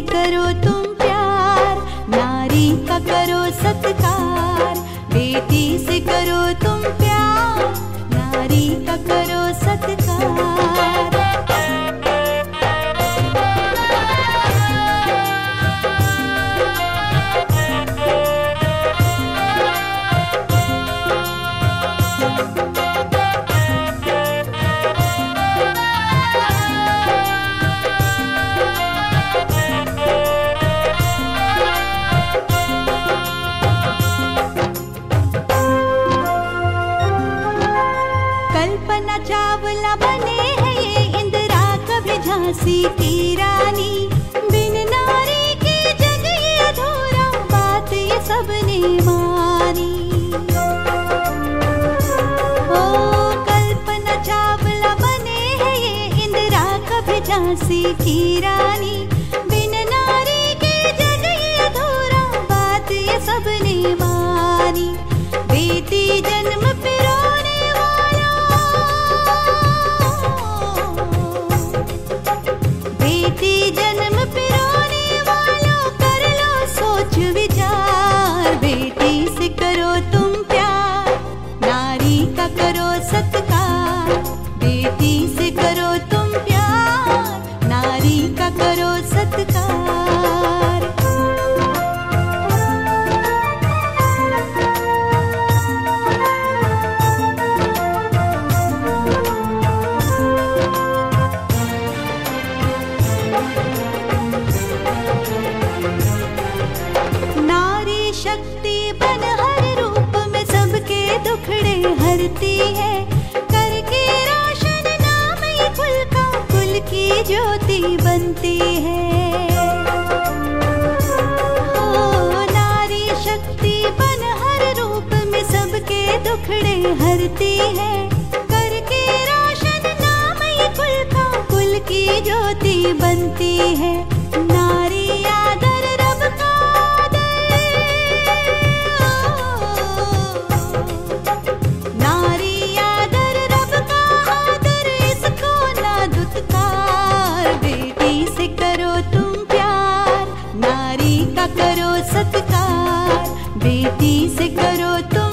करो तुम प्यार, नारी का करो सत्कार। बेटी से करो तुम प्यार, नारी का करो सत्कार। कल्पना चावला बने हैं ये इंदिरा कभी झांसी की रानी। बिन नारी के जग ये अधूरा, बात ये सबने मानी। ओ कल्पना चावला बने हैं ये इंदिरा कभी झांसी की रानी। बिन नारी के जग ये अधूरा, बात ये सबने मानी। बेटी जन्म पे रोने वाला, बेटी जन्म पे रोने वालों कर लो सोच विचार। बेटी से करो तुम प्यार, नारी का करो सत्कार। बेटी से करो तुम प्यार, नारी का करो सत्कार। नारी शक्ति बन हर रूप में सबके दुखड़े हरती है। करके रोशन नाम ये कुल का, कुल की ज्योति बनती है। ओ नारी शक्ति बन हर रूप में सबके दुखड़े हरती है। करके रोशन नाम ये कुल का, कुल की ज्योति बनती है। नारी आदर रब का आदर, नारी आदर रब का आदर, इसको ना दुत्कार। बेटी से करो तुम प्यार, नारी का करो सत्कार। बेटी से करो तुम